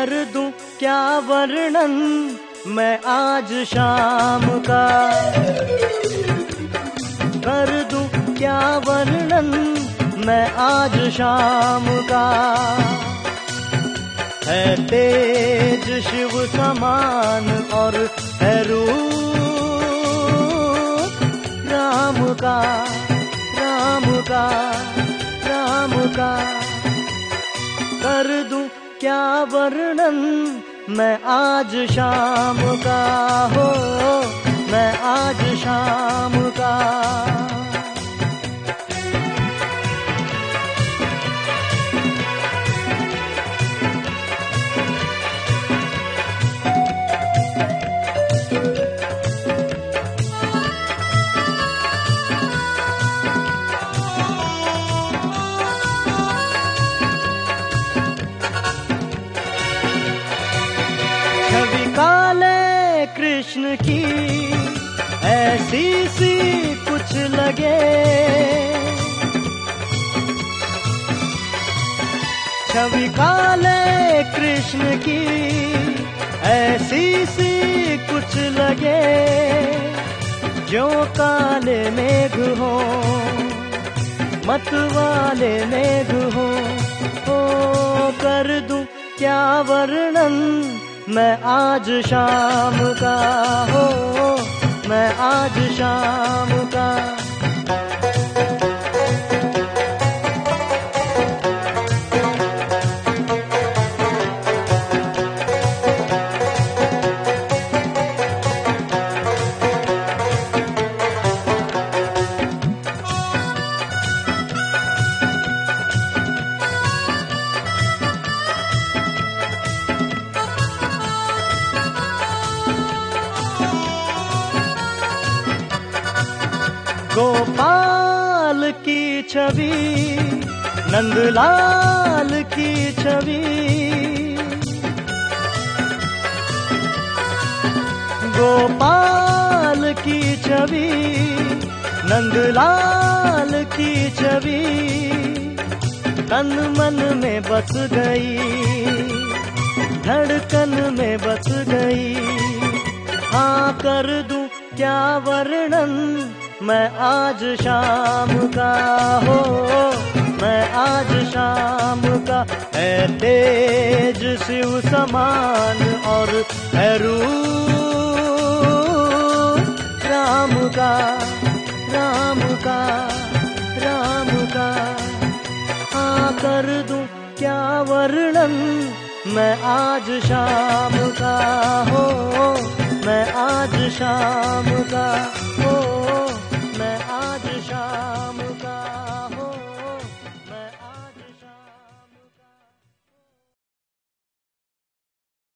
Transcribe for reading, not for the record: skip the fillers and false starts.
कर दूं क्या वर्णन मैं आज शाम का, कर दूं क्या वर्णन मैं आज शाम का। है तेज शिव समान और है रूप राम का, राम का, राम का। कर दूं क्या वर्णन मैं आज शाम का, हो मैं आज शाम का। छवि काले कृष्ण की ऐसी सी कुछ लगे, छवि काले कृष्ण की ऐसी सी कुछ लगे। जो काले मेघ हो मत वाले मेघ हो, कर दूं क्या वर्णन मैं आज शाम का, हो मैं आज शाम का। गोपाल की छवि नंदलाल की छवि, गोपाल की छवि नंदलाल की छवि तन मन में बस गई, धड़कन में बस गई। हाँ कर दूं क्या वर्णन मैं आज शाम का, हो मैं आज शाम का। है तेज शिव समान और है रूप राम का, राम का, राम का। हाँ कर दूं क्या वर्णन मैं आज शाम का, हो मैं आज शाम का।